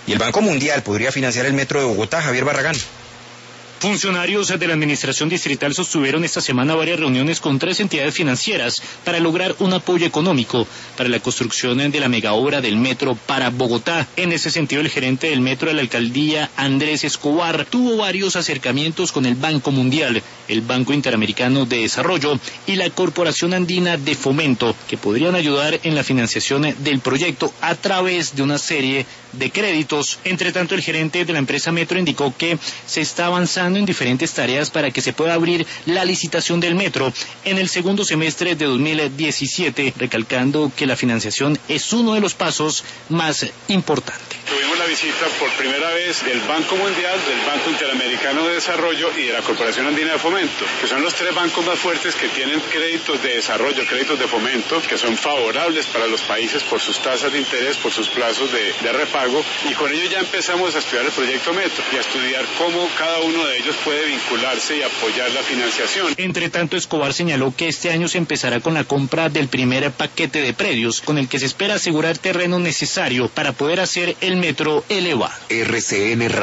Y el Banco Mundial podría financiar el metro de Bogotá, Javier Barragán. Funcionarios de la Administración Distrital sostuvieron esta semana varias reuniones con 3 entidades financieras para lograr un apoyo económico para la construcción de la megaobra del metro para Bogotá. En ese sentido, el gerente del metro de la alcaldía, Andrés Escobar, tuvo varios acercamientos con el Banco Mundial, el Banco Interamericano de Desarrollo y la Corporación Andina de Fomento, que podrían ayudar en la financiación del proyecto a través de una serie de créditos. Entre tanto, el gerente de la empresa Metro indicó que se está avanzando en diferentes tareas para que se pueda abrir la licitación del metro en el segundo semestre de 2017, recalcando que la financiación es uno de los pasos más importantes. Tuvimos la visita por primera vez del Banco Mundial, del Banco Interamericano de Desarrollo y de la Corporación Andina de Fomento, que son los 3 bancos más fuertes que tienen créditos de desarrollo, créditos de fomento, que son favorables para los países por sus tasas de interés, por sus plazos de repago, y con ellos ya empezamos a estudiar el proyecto Metro y a estudiar cómo cada uno de ellos puede vincularse y apoyar la financiación. Entre tanto, Escobar señaló que este año se empezará con la compra del primer paquete de predios, con el que se espera asegurar terreno necesario para poder hacer el metro elevado. RCN Radio.